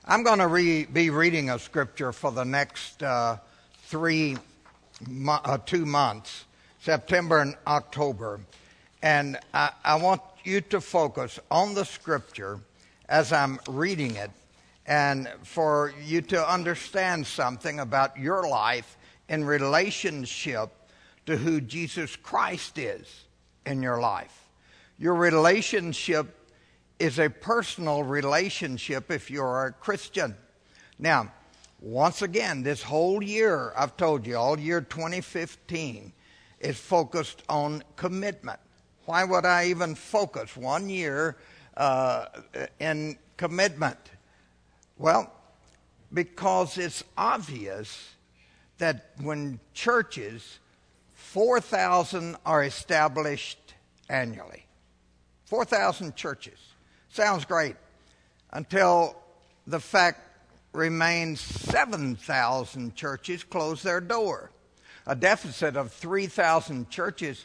I'm going to be reading a scripture for the next 2 months, September and October. And I want you to focus on the scripture as I'm reading it, and for you to understand something about your life in relationship to who Jesus Christ is in your life. Your relationship is a personal relationship if you're a Christian. Now, once again, this whole year, I've told you, all year 2015 is focused on commitment. Why would I even focus 1 year in commitment? Well, because it's obvious that when churches, 4,000 are established annually. 4,000 churches. Sounds great until the fact remains 7,000 churches close their door. A deficit of 3,000 churches.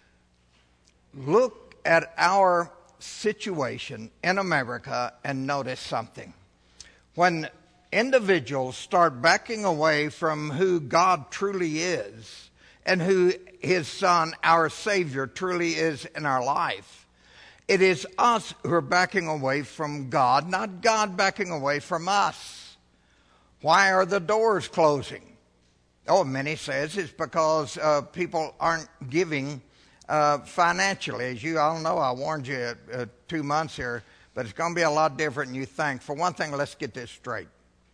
Look at our situation in America and notice something. When individuals start backing away from who God truly is and who His Son, our Savior, truly is in our life, it is us who are backing away from God, not God backing away from us. Why are the doors closing? Oh, many says it's because people aren't giving financially. As you all know, I warned you 2 months here, but it's going to be a lot different than you think. For one thing, let's get this straight.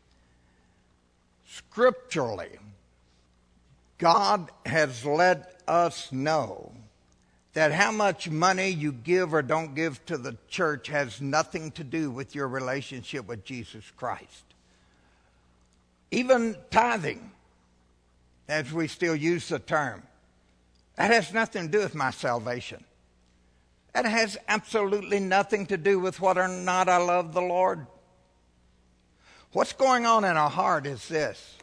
Scripturally, God has let us know that how much money you give or don't give to the church has nothing to do with your relationship with Jesus Christ. Even tithing, as we still use the term, that has nothing to do with my salvation. That has absolutely nothing to do with whether or not I love the Lord. What's going on in our heart is this.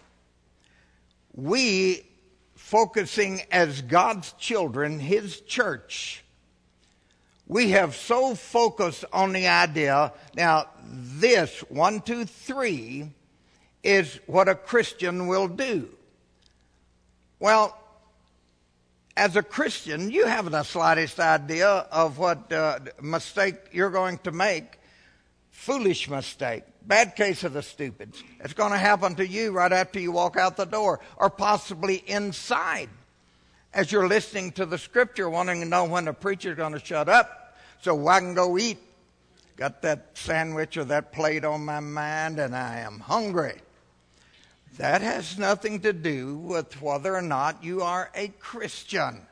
We, focusing as God's children, His church, we have so focused on the idea, now this, 1, 2, 3, is what a Christian will do. Well, as a Christian, you haven't the slightest idea of what mistake you're going to make. Foolish mistake. Bad case of the stupids. It's going to happen to you right after you walk out the door, or possibly inside as you're listening to the scripture, wanting to know when the preacher's going to shut up so I can go eat. Got that sandwich or that plate on my mind and I am hungry. That has nothing to do with whether or not you are a Christian.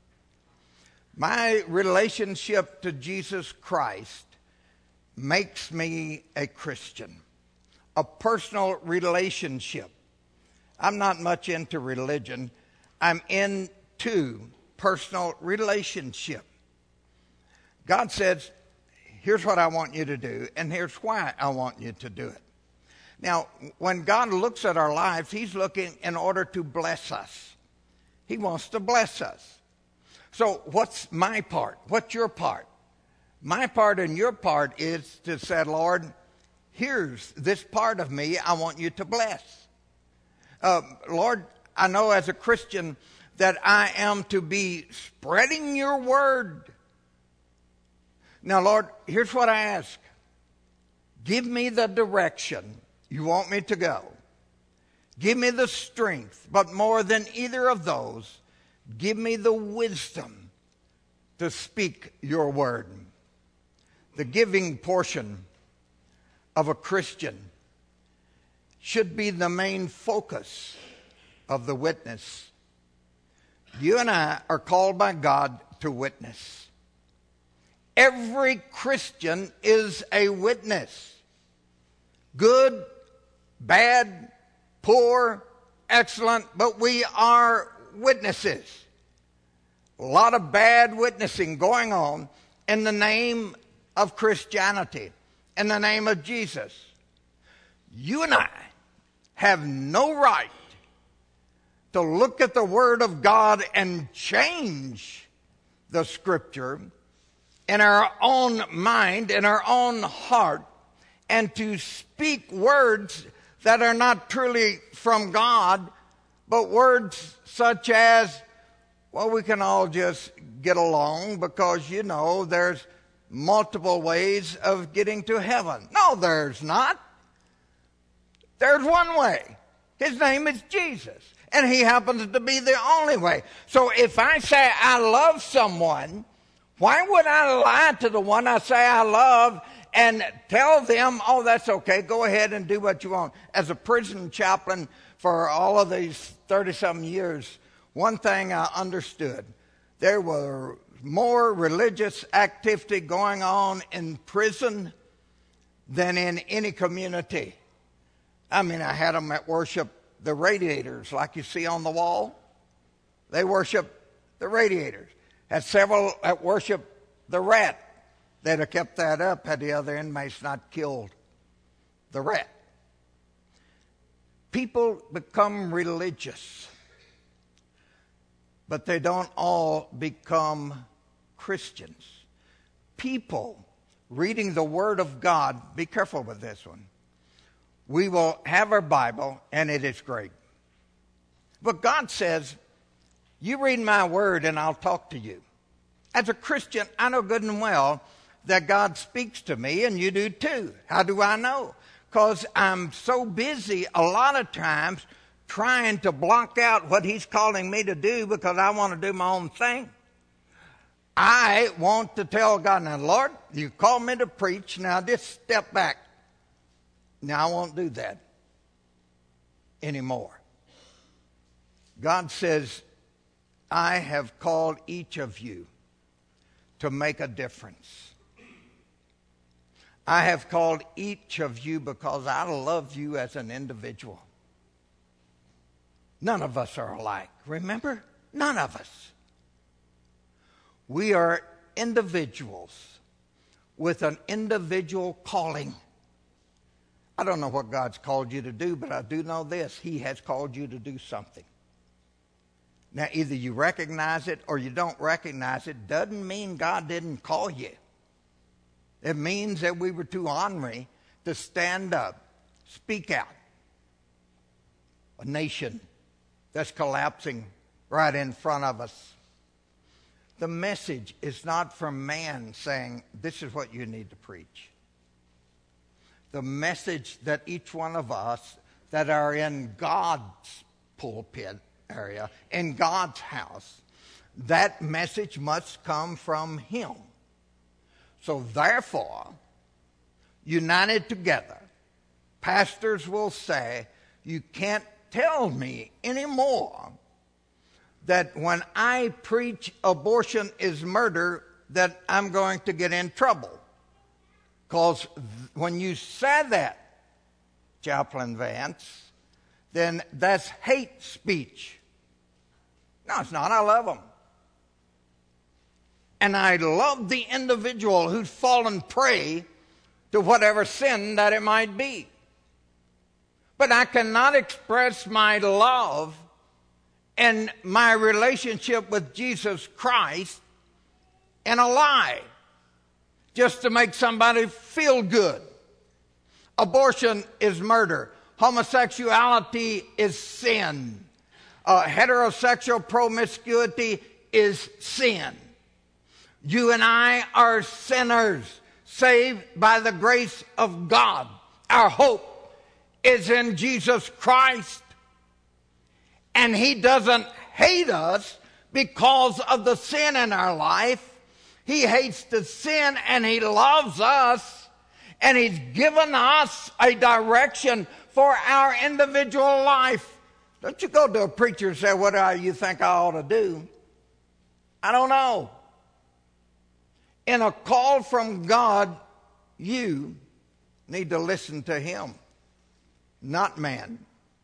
My relationship to Jesus Christ makes me a Christian. A personal relationship. I'm not much into religion. I'm into personal relationship. God says, here's what I want you to do, and here's why I want you to do it. Now, when God looks at our lives, He's looking in order to bless us. He wants to bless us. So what's my part? What's your part? My part and your part is to say, Lord, here's this part of me I want you to bless. Lord, I know as a Christian that I am to be spreading your word. Now, Lord, here's what I ask. Give me the direction you want me to go. Give me the strength, but more than either of those, give me the wisdom to speak your word. The giving portion of a Christian should be the main focus of the witness. You and I are called by God to witness. Every Christian is a witness. Good, bad, poor, excellent, but we are witnesses. A lot of bad witnessing going on in the name of Christianity, in the name of Jesus. You and I have no right to look at the Word of God and change the Scripture in our own mind, in our own heart, and to speak words that are not truly from God, but words such as, well, we can all just get along because, there's multiple ways of getting to heaven. No, there's not. There's one way. His name is Jesus, and he happens to be the only way. So if I say I love someone, why would I lie to the one I say I love and tell them, oh, that's okay, go ahead and do what you want? As a prison chaplain for all of these 30-something years, one thing I understood, there were more religious activity going on in prison than in any community. I mean, I had them at worship the radiators like you see on the wall. They worship the radiators. Had several at worship the rat. They'd have kept that up had the other inmates not killed the rat. People become religious, but they don't all become Christians. People reading the Word of God, be careful with this one. We will have our Bible, and it is great. But God says, you read my Word, and I'll talk to you. As a Christian, I know good and well that God speaks to me, and you do too. How do I know? Because I'm so busy a lot of times trying to block out what he's calling me to do because I want to do my own thing. I want to tell God, now, Lord, you called me to preach, now just step back. Now, I won't do that anymore. God says, I have called each of you to make a difference. I have called each of you because I love you as an individual. None of us are alike. Remember? None of us. We are individuals with an individual calling. I don't know what God's called you to do, but I do know this. He has called you to do something. Now, either you recognize it or you don't recognize it. Doesn't mean God didn't call you. It means that we were too ornery to stand up, speak out. A nation that's collapsing right in front of us. The message is not from man saying, this is what you need to preach. The message that each one of us that are in God's pulpit area, in God's house, that message must come from him. So therefore, united together, pastors will say, you can't tell me anymore that when I preach abortion is murder, that I'm going to get in trouble. Because when you said that, Chaplain Vance, then that's hate speech. No, it's not. I love them. And I love the individual who's fallen prey to whatever sin that it might be. But I cannot express my love and my relationship with Jesus Christ in a lie just to make somebody feel good. Abortion is murder. Homosexuality is sin. Heterosexual promiscuity is sin. You and I are sinners saved by the grace of God. Our hope is in Jesus Christ. And he doesn't hate us because of the sin in our life. He hates the sin and he loves us. And he's given us a direction for our individual life. Don't you go to a preacher and say, what do you think I ought to do? I don't know. In a call from God, you need to listen to him, not man.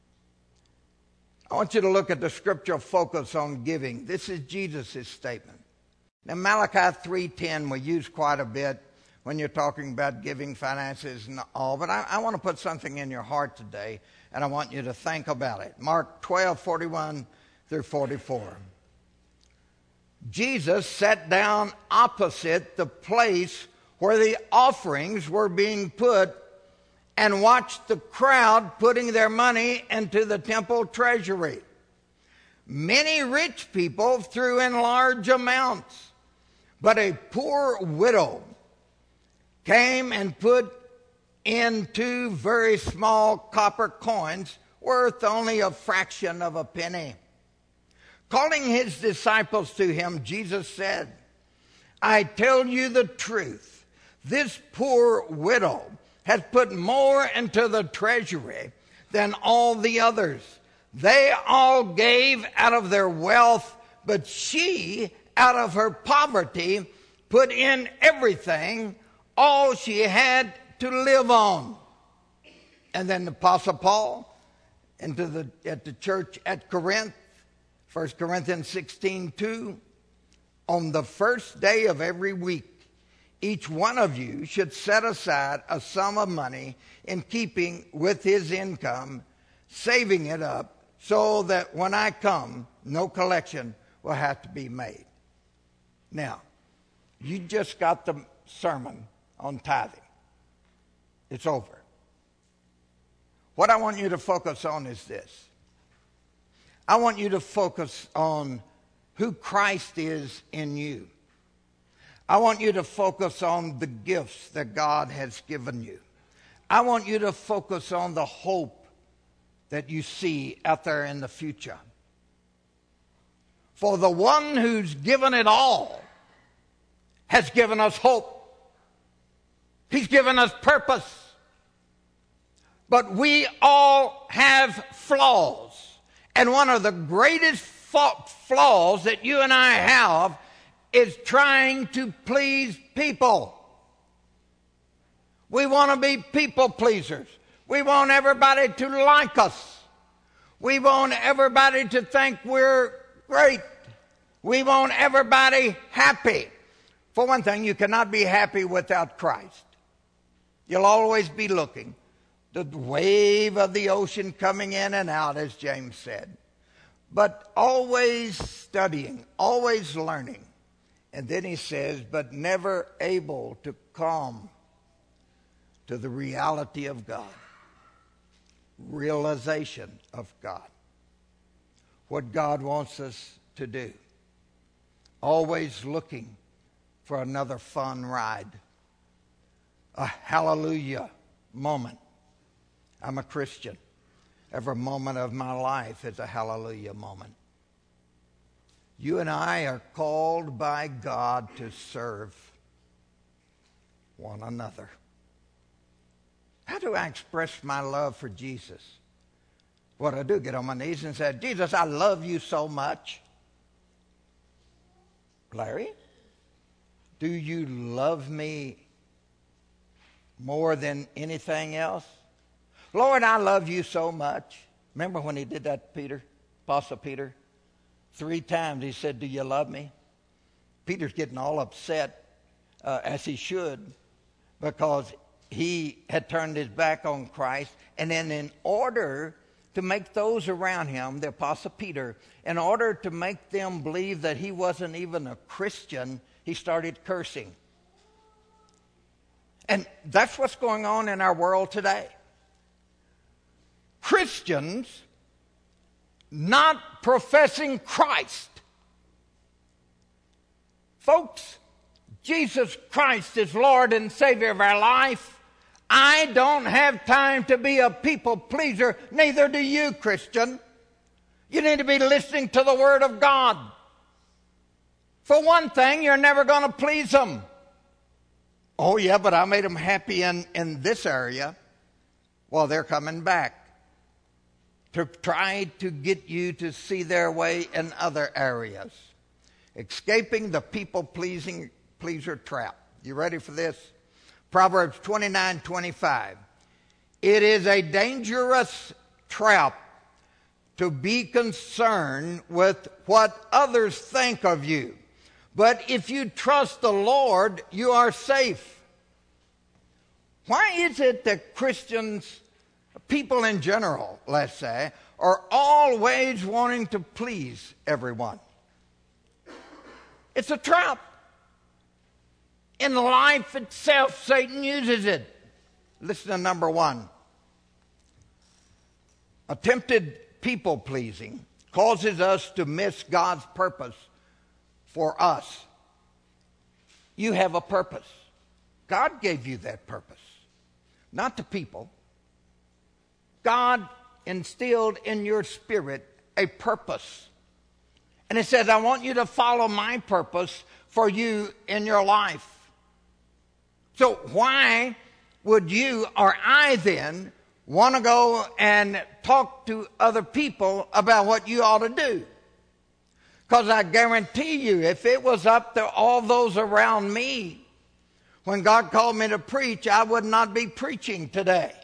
I want you to look at the scriptural focus on giving. This is Jesus' statement. Now, Malachi 3:10 we use quite a bit when you're talking about giving, finances, and all. But I want to put something in your heart today, and I want you to think about it. Mark 12:41 through 44. Jesus sat down opposite the place where the offerings were being put and watched the crowd putting their money into the temple treasury. Many rich people threw in large amounts, but a poor widow came and put in 2 very small copper coins worth only a fraction of a penny. Calling his disciples to him, Jesus said, I tell you the truth, this poor widow has put more into the treasury than all the others. They all gave out of their wealth, but she, out of her poverty, put in everything, all she had to live on. And then the Apostle Paul, at the church at Corinth, 1 Corinthians 16:2, on the first day of every week, each one of you should set aside a sum of money in keeping with his income, saving it up so that when I come, no collection will have to be made. Now, you just got the sermon on tithing. It's over. What I want you to focus on is this. I want you to focus on who Christ is in you. I want you to focus on the gifts that God has given you. I want you to focus on the hope that you see out there in the future. For the one who's given it all has given us hope. He's given us purpose. But we all have flaws. And one of the greatest flaws that you and I have is trying to please people. We want to be people pleasers. We want everybody to like us. We want everybody to think we're great. We want everybody happy. For one thing, you cannot be happy without Christ. You'll always be looking. The wave of the ocean coming in and out, as James said. But always studying, always learning. And then he says, but never able to come to the reality of God. Realization of God. What God wants us to do. Always looking for another fun ride. A hallelujah moment. I'm a Christian. Every moment of my life is a hallelujah moment. You and I are called by God to serve one another. How do I express my love for Jesus? What I do, get on my knees and say, Jesus, I love you so much. Larry, do you love me more than anything else? Lord, I love you so much. Remember when he did that to Peter, Apostle Peter? 3 times he said, do you love me? Peter's getting all upset, as he should, because he had turned his back on Christ. And then in order to make those around him, the Apostle Peter, in order to make them believe that he wasn't even a Christian, he started cursing. And that's what's going on in our world today. Christians not professing Christ. Folks, Jesus Christ is Lord and Savior of our life. I don't have time to be a people pleaser, neither do you, Christian. You need to be listening to the Word of God. For one thing, you're never going to please them. Oh yeah, but I made them happy in this area. Well, they're coming back to try to get you to see their way in other areas. Escaping the people-pleaser trap. You ready for this? Proverbs 29:25. It is a dangerous trap to be concerned with what others think of you. But if you trust the Lord, you are safe. Why is it that Christians, people in general, let's say, are always wanting to please everyone? It's a trap. In life itself, Satan uses it. Listen to number one. Attempted people-pleasing causes us to miss God's purpose for us. You have a purpose. God gave you that purpose, not the people. God instilled in your spirit a purpose. And it says, I want you to follow my purpose for you in your life. So why would you or I then want to go and talk to other people about what you ought to do? Because I guarantee you, if it was up to all those around me, when God called me to preach, I would not be preaching today.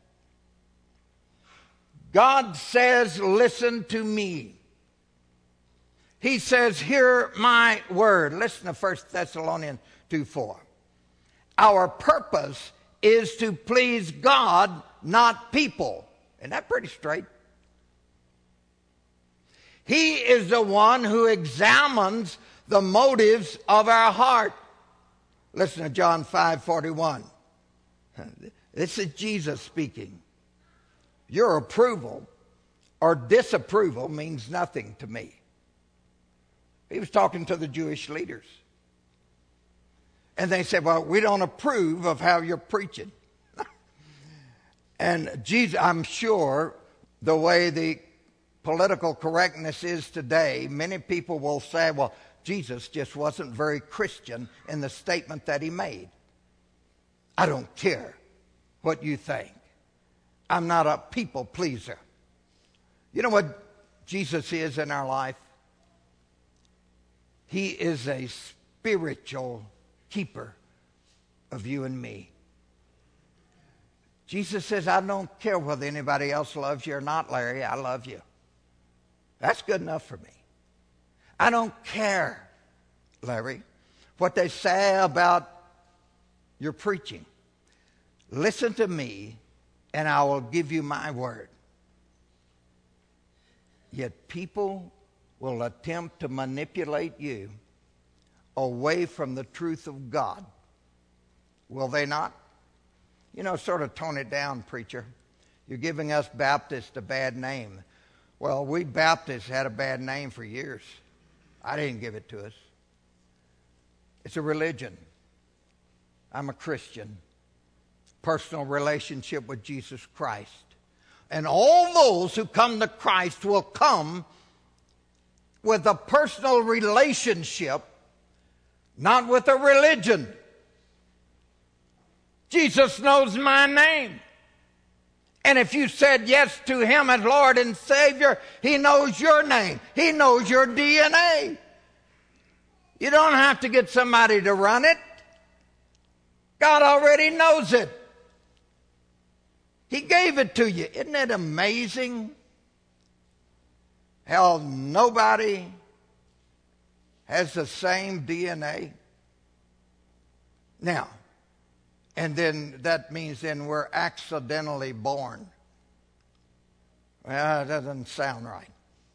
God says, listen to me. He says, hear my word. Listen to 1 Thessalonians 2:4. Our purpose is to please God, not people. Isn't that pretty straight? He is the one who examines the motives of our heart. Listen to John 5:41. This is Jesus speaking. Your approval or disapproval means nothing to me. He was talking to the Jewish leaders. And they said, well, we don't approve of how you're preaching. And Jesus, I'm sure the way the political correctness is today, many people will say, well, Jesus just wasn't very Christian in the statement that he made. I don't care what you think. I'm not a people pleaser. You know what Jesus is in our life? He is a spiritual keeper of you and me. Jesus says, I don't care whether anybody else loves you or not, Larry. I love you. That's good enough for me. I don't care, Larry, what they say about your preaching. Listen to me, and I will give you my word. Yet people will attempt to manipulate you away from the truth of God. Will they not? You know, sort of tone it down, preacher. You're giving us Baptists a bad name. Well, we Baptists had a bad name for years. I didn't give it to us. It's a religion. I'm a Christian. Personal relationship with Jesus Christ. And all those who come to Christ will come with a personal relationship, not with a religion. Jesus knows my name. And if you said yes to him as Lord and Savior, he knows your name. He knows your DNA. You don't have to get somebody to run it. God already knows it. He gave it to you. Isn't it amazing how nobody has the same DNA? Now, and then that means then we're accidentally born. Well, that doesn't sound right.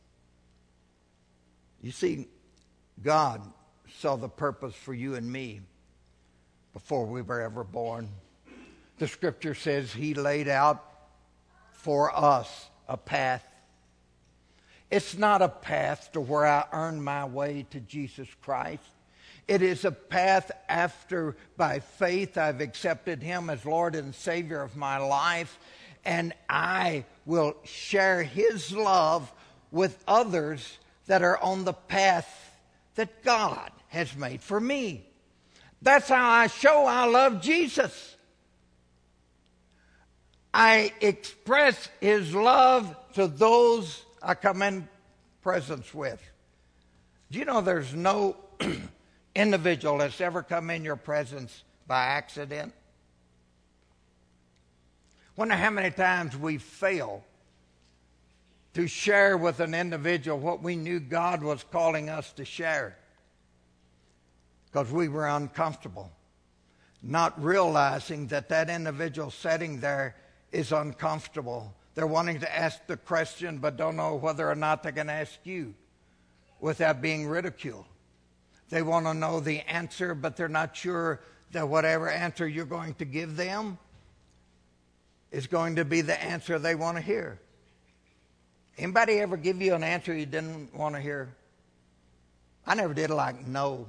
You see, God saw the purpose for you and me before we were ever born. The scripture says he laid out for us a path. It's not a path to where I earn my way to Jesus Christ. It is a path after, by faith, I've accepted him as Lord and Savior of my life, and I will share his love with others that are on the path that God has made for me. That's how I show I love Jesus. I express his love to those I come in presence with. Do you know there's no individual that's ever come in your presence by accident? Wonder how many times we fail to share with an individual what we knew God was calling us to share because we were uncomfortable, not realizing that that individual sitting there is uncomfortable. They're wanting to ask the question but don't know whether or not they can ask you without being ridiculed. They want to know the answer, but they're not sure that whatever answer you're going to give them is going to be the answer they want to hear. Anybody ever give you an answer you didn't want to hear? I never did like no.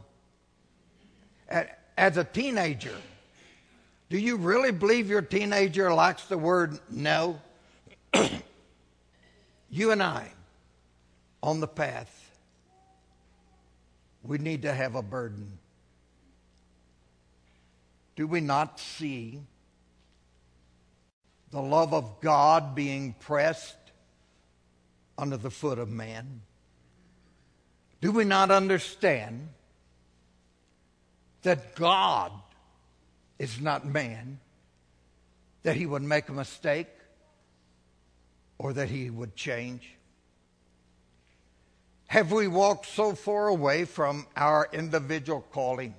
As a teenager, do you really believe your teenager likes the word no? You and I, on the path, we need to have a burden. Do we not see the love of God being pressed under the foot of man? Do we not understand that God is not man, that he would make a mistake or that he would change? Have we walked so far away from our individual calling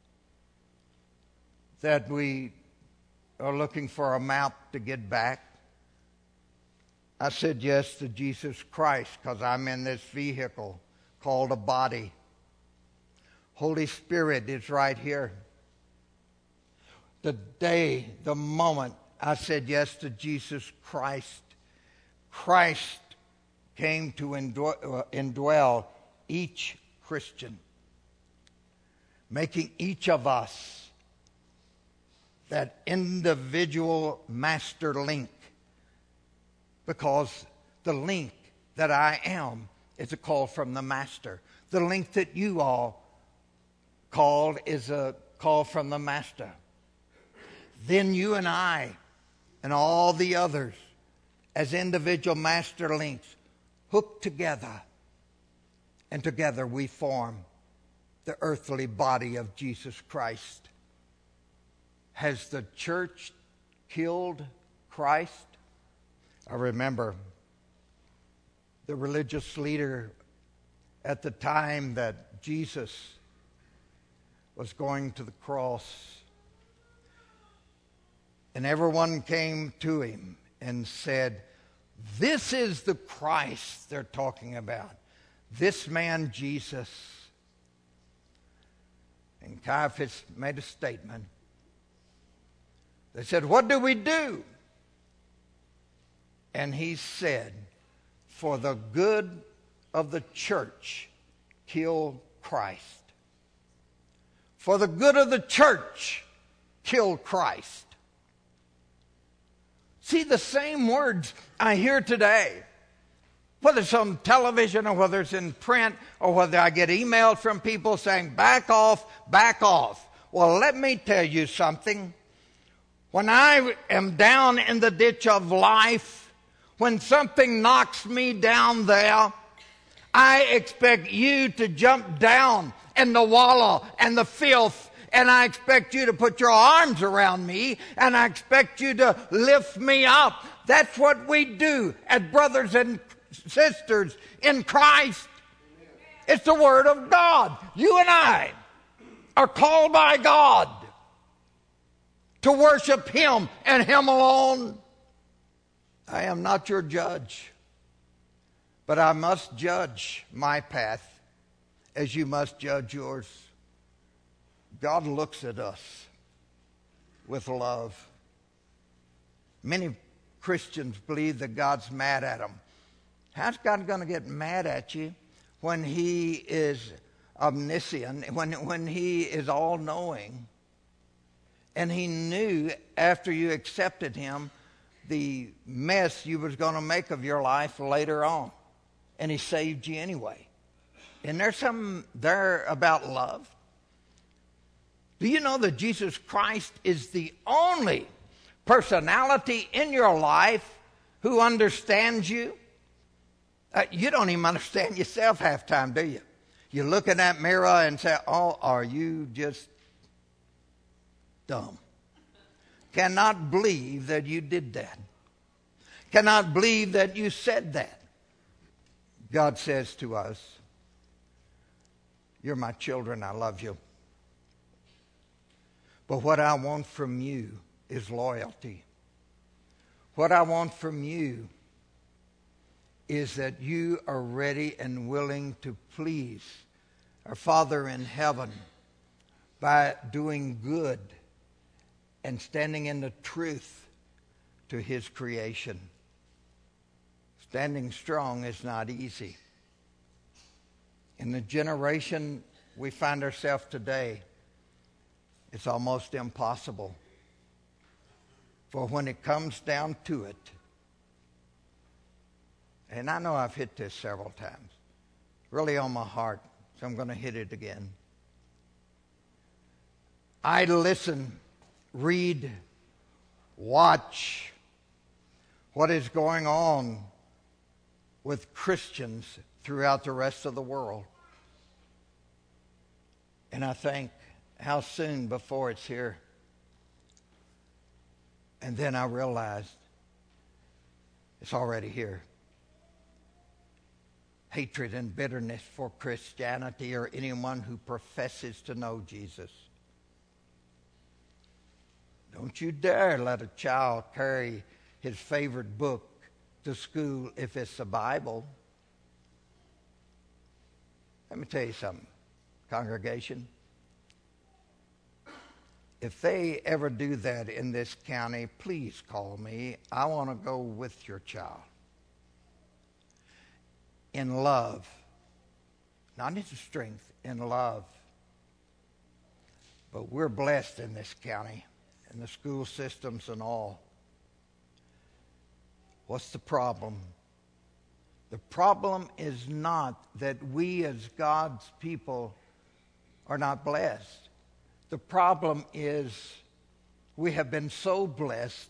that we are looking for a map to get back? I said yes to Jesus Christ because I'm in this vehicle called a body. Holy Spirit is right here. The day, the moment I said yes to Jesus Christ, Christ came to indwell each Christian, making each of us that individual master link, because the link that I am is a call from the master. The link that you all called is a call from the master. Then you and I and all the others as individual master links hook together, and together we form the earthly body of Jesus Christ. Has the church killed Christ? I remember the religious leader at the time that Jesus was going to the cross, and everyone came to him and said, "This is the Christ they're talking about, this man Jesus." And Caiaphas made a statement. They said, "What do we do?" And he said, "For the good of the church, kill Christ. For the good of the church, kill Christ." See, the same words I hear today, whether it's on television or whether it's in print or whether I get emails from people saying, "Back off, back off." Well, let me tell you something. When I am down in the ditch of life, when something knocks me down there, I expect you to jump down in the wallow and the filth, and I expect you to put your arms around me, and I expect you to lift me up. That's what we do as brothers and sisters in Christ. It's the Word of God. You and I are called by God to worship Him and Him alone. I am not your judge, but I must judge my path as you must judge yours. God looks at us with love. Many Christians believe that God's mad at them. How's God going to get mad at you when He is omniscient, when He is all-knowing? And He knew after you accepted Him the mess you was going to make of your life later on. And He saved you anyway. And there's something there about love. Do you know that Jesus Christ is the only personality in your life who understands you? You don't even understand yourself half time, do you? You look in that mirror and say, "Oh, are you just dumb? Cannot believe that you did that. Cannot believe that you said that." God says to us, "You're my children, I love you. But what I want from you is loyalty. What I want from you is that you are ready and willing to please our Father in heaven by doing good and standing in the truth to His creation. Standing strong is not easy. In the generation we find ourselves today, it's almost impossible. For when it comes down to it, and I know I've hit this several times, really on my heart, so I'm going to hit it again. I listen, read, watch what is going on with Christians throughout the rest of the world. And I think, how soon before it's here? And then I realized it's already here. Hatred and bitterness for Christianity or anyone who professes to know Jesus. Don't you dare let a child carry his favorite book to school if it's the Bible. Let me tell you something, congregation. If they ever do that in this county, please call me. I want to go with your child. In love. Not in strength, in love. But we're blessed in this county, in the school systems and all. What's the problem? The problem is not that we as God's people are not blessed. The problem is we have been so blessed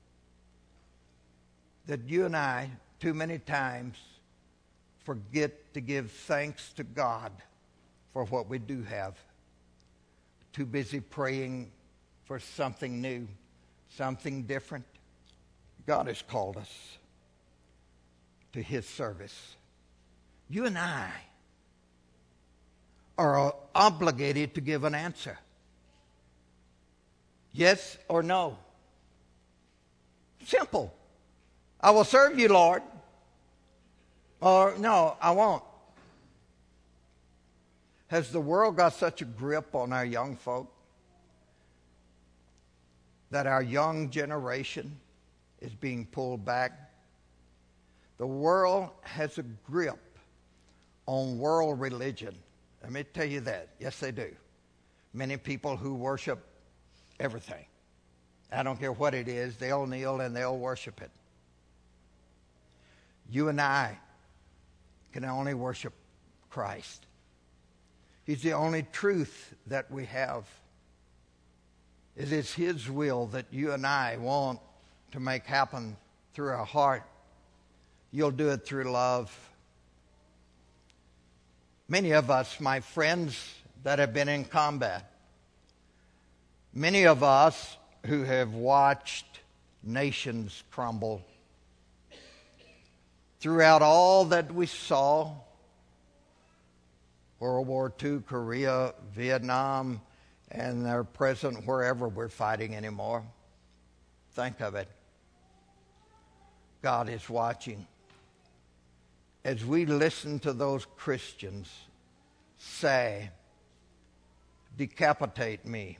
that you and I, too many times, forget to give thanks to God for what we do have. Too busy praying for something new, something different. God has called us to His service. You and I are obligated to give an answer. Yes or no. Simple. I will serve you, Lord. Or no, I won't. Has the world got such a grip on our young folk that our young generation is being pulled back? The world has a grip on world religion. Let me tell you that. Yes, they do. Many people who worship everything. I don't care what it is. They'll kneel and they'll worship it. You and I can only worship Christ. He's the only truth that we have. It is His will that you and I want to make happen through our heart. You'll do it through love. Many of us, my friends that have been in combat, many of us who have watched nations crumble, throughout all that we saw, World War II, Korea, Vietnam, and their present wherever we're fighting anymore. Think of it. God is watching. As we listen to those Christians say, decapitate me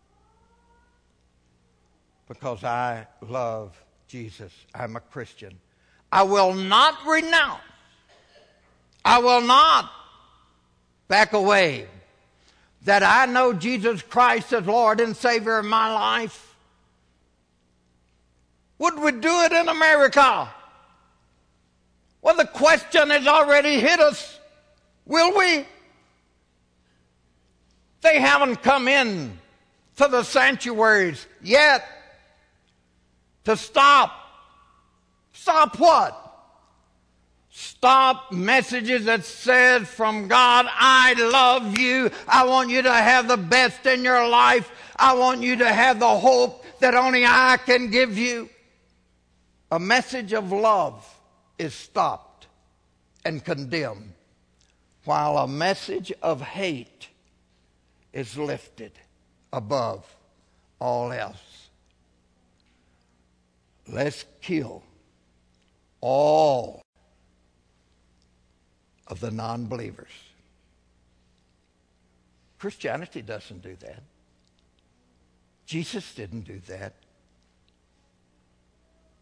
because I love Jesus. I'm a Christian. I will not renounce. I will not back away. That I know Jesus Christ as Lord and Savior of my life. Would we do it in America? Well, the question has already hit us. Will we? They haven't come in to the sanctuaries yet to stop. Stop what? Stop messages that says from God, I love you. I want you to have the best in your life. I want you to have the hope that only I can give you. A message of love is stopped and condemned, while a message of hate is lifted above all else. Let's kill all of the non-believers. Christianity doesn't do that. Jesus didn't do that.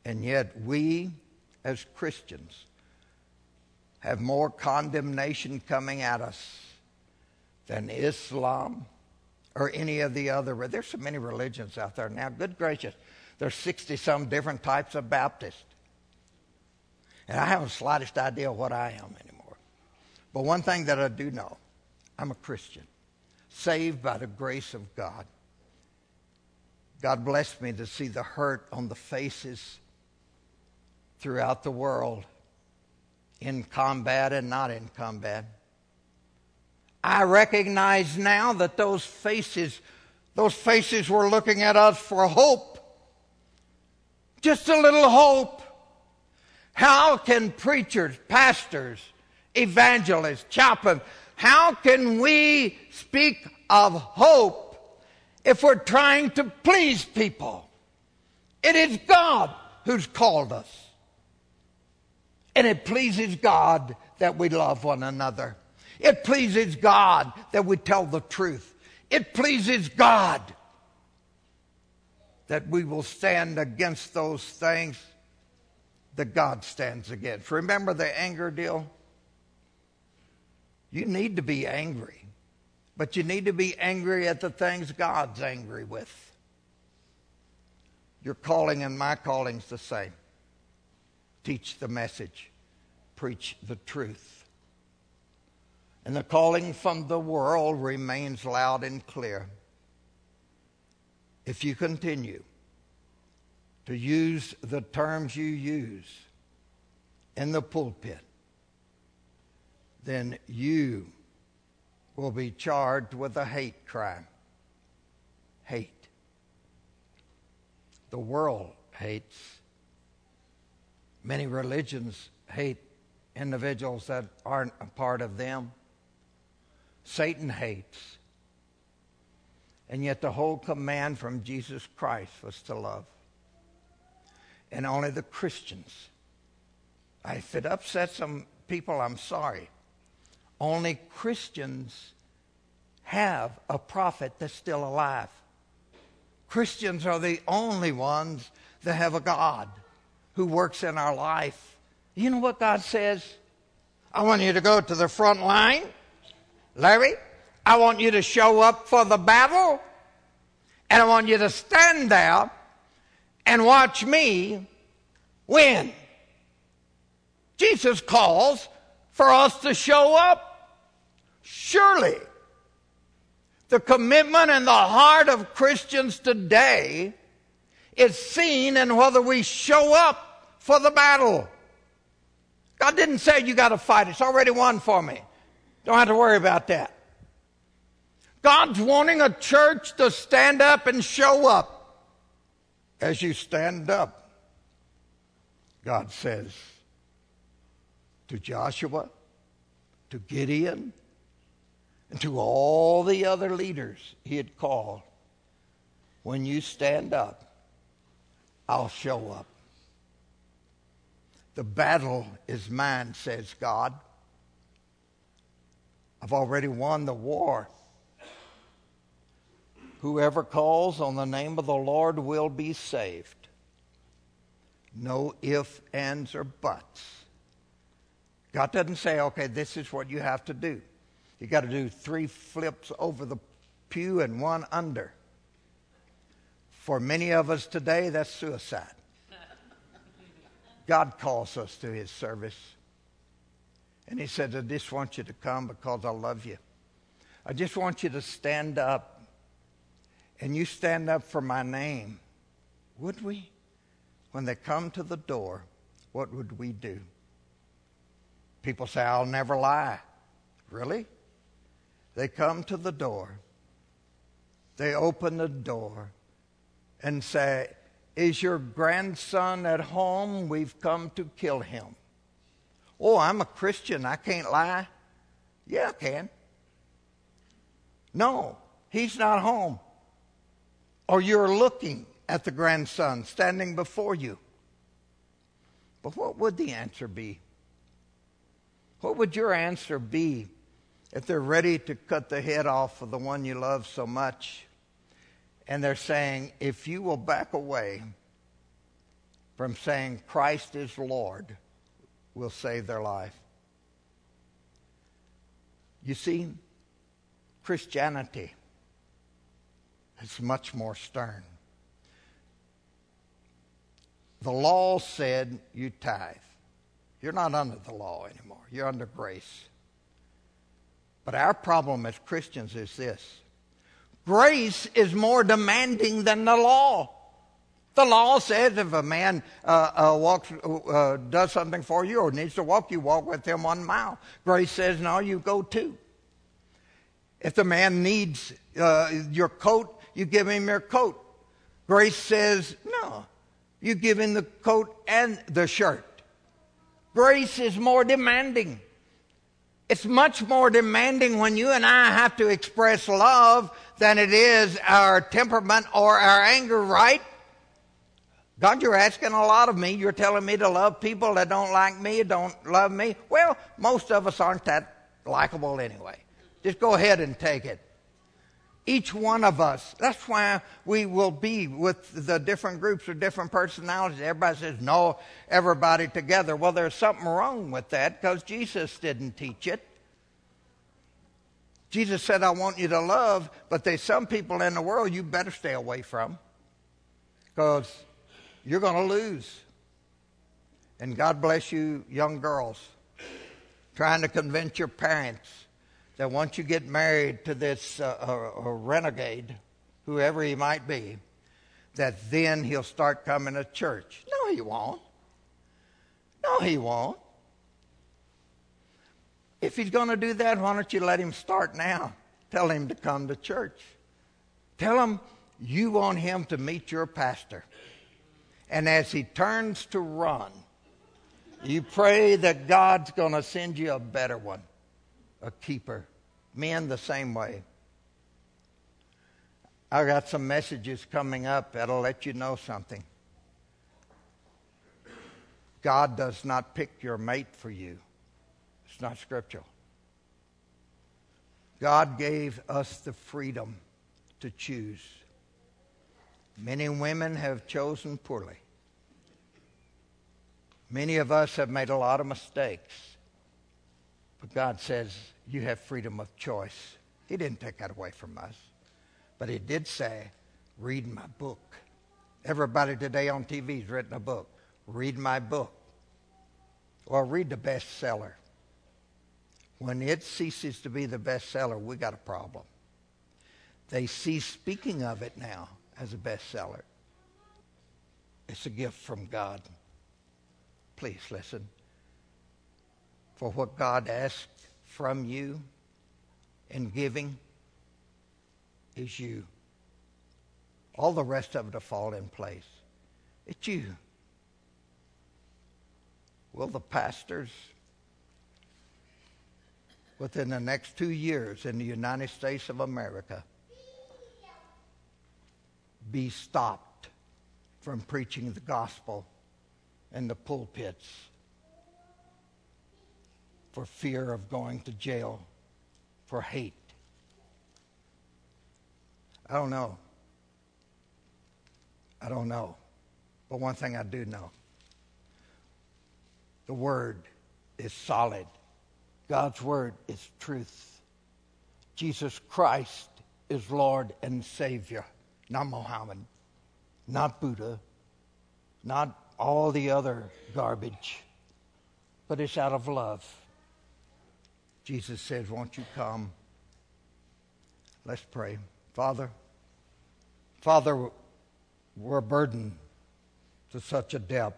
And yet we, as Christians, have more condemnation coming at us than Islam or any of the other. There's so many religions out there now. Good gracious, there's 60-some different types of Baptists. And I haven't the slightest idea what I am anymore. But one thing that I do know, I'm a Christian, saved by the grace of God. God blessed me to see the hurt on the faces throughout the world, in combat and not in combat. I recognize now that those faces were looking at us for hope. Just a little hope. How can preachers, pastors, evangelists, chaplains, how can we speak of hope if we're trying to please people? It is God who's called us. And it pleases God that we love one another. It pleases God that we tell the truth. It pleases God that we will stand against those things that God stands against. Remember the anger deal? You need to be angry, but you need to be angry at the things God's angry with. Your calling and my calling's the same. Teach the message. Preach the truth. And the calling from the world remains loud and clear. If you continue to use the terms you use in the pulpit, then you will be charged with a hate crime. Hate. The world hates. Many religions hate individuals that aren't a part of them. Satan hates. And yet the whole command from Jesus Christ was to love. And only the Christians. If it upsets some people, I'm sorry. Only Christians have a prophet that's still alive. Christians are the only ones that have a God who works in our life. You know what God says? I want you to go to the front line, Larry. I want you to show up for the battle. And I want you to stand there and watch me win. Jesus calls for us to show up. Surely, the commitment in the heart of Christians today is seen in whether we show up for the battle. God didn't say you got to fight. It's already won for me. Don't have to worry about that. God's wanting a church to stand up and show up. As you stand up, God says to Joshua, to Gideon, and to all the other leaders he had called, when you stand up, I'll show up. The battle is mine, says God. I've already won the war. Whoever calls on the name of the Lord will be saved. No ifs, ands, or buts. God doesn't say, okay, this is what you have to do. You got to do 3 flips over the pew and 1 under. For many of us today, that's suicide. God calls us to his service. And he said, I just want you to come because I love you. I just want you to stand up. And you stand up for my name. Would we? When they come to the door, what would we do? People say, I'll never lie. Really? They come to the door. They open the door and say, is your grandson at home? We've come to kill him. Oh, I'm a Christian. I can't lie. Yeah, I can. No, he's not home. Or you're looking at the grandson standing before you. But what would the answer be? What would your answer be if they're ready to cut the head off of the one you love so much? And they're saying, if you will back away, from saying Christ is Lord will save their life. You see, Christianity is much more stern. The law said you tithe. You're not under the law anymore. You're under grace. But our problem as Christians is this. Grace is more demanding than the law. The law says if a man does something for you or needs to walk, you walk with him 1 mile. Grace says, no, you go 2. If the man needs your coat, you give him your coat. Grace says, no, you give him the coat and the shirt. Grace is more demanding. It's much more demanding when you and I have to express love than it is our temperament or our anger, right? God, you're asking a lot of me. You're telling me to love people that don't like me, don't love me. Well, most of us aren't that likable anyway. Just go ahead and take it. Each one of us. That's why we will be with the different groups or different personalities. Everybody says, no, everybody together. Well, there's something wrong with that because Jesus didn't teach it. Jesus said, I want you to love, but there's some people in the world you better stay away from because you're going to lose. And God bless you, young girls, trying to convince your parents that once you get married to this renegade, whoever he might be, that then he'll start coming to church. No, he won't. No, he won't. If he's going to do that, why don't you let him start now? Tell him to come to church. Tell him you want him to meet your pastor. And as he turns to run, you pray that God's going to send you a better one, a keeper. Men the same way. I got some messages coming up that'll let you know something. God does not pick your mate for you. It's not scriptural. God gave us the freedom to choose. Many women have chosen poorly. Many of us have made a lot of mistakes. But God says, you have freedom of choice. He didn't take that away from us. But he did say, read my book. Everybody today on TV has written a book. Read my book. Or read the bestseller. When it ceases to be the bestseller, we got a problem. They cease speaking of it now as a bestseller. It's a gift from God. Please listen. For what God asks from you in giving is you. All the rest of it will fall in place. It's you. Will the pastors within the next 2 years in the United States of America be stopped from preaching the gospel in the pulpits for fear of going to jail for hate? I don't know. I don't know. But one thing I do know. The Word is solid. God's Word is truth. Jesus Christ is Lord and Savior. Not Muhammad. Not Buddha. Not all the other garbage. But it's out of love. Jesus says, won't you come? Let's pray. Father, we're burdened to such a depth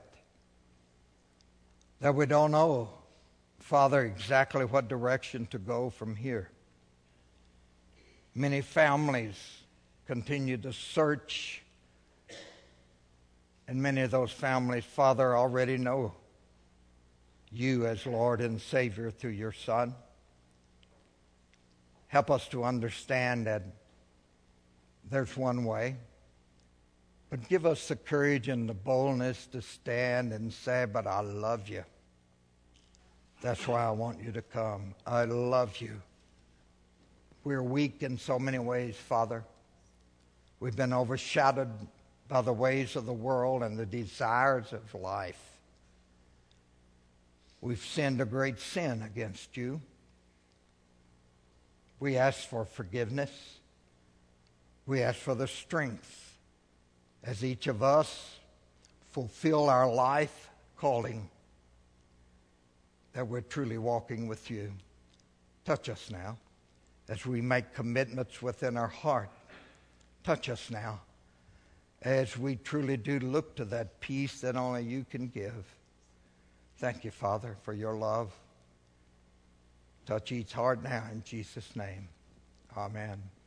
that we don't know, Father, exactly what direction to go from here. Many families continue to search, and many of those families, Father, already know you as Lord and Savior through your Son. Help us to understand that there's one way. But give us the courage and the boldness to stand and say, but I love you. That's why I want you to come. I love you. We're weak in so many ways, Father. We've been overshadowed by the ways of the world and the desires of life. We've sinned a great sin against you. We ask for forgiveness. We ask for the strength as each of us fulfill our life calling, that we're truly walking with you. Touch us now as we make commitments within our heart. Touch us now as we truly do look to that peace that only you can give. Thank you, Father, for your love. Touch each heart now in Jesus' name. Amen.